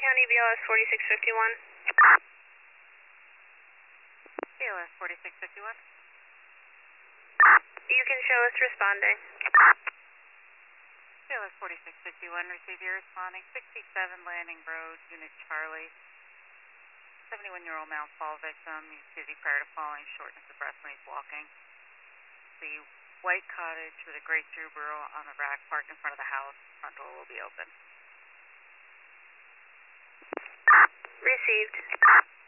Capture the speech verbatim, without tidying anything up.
County B L S forty-six fifty-one. B L S forty-six fifty-one. You can show us responding. B L S forty-six fifty-one, receive you responding. sixty-seven Landing Road, Unit Charlie. seventy-one-year-old Mount Fall victim. He's dizzy prior to falling, shortness of breath when he's walking. The white cottage with a gray Subaru on the rack parked in front of the house. Front door will be open. Received.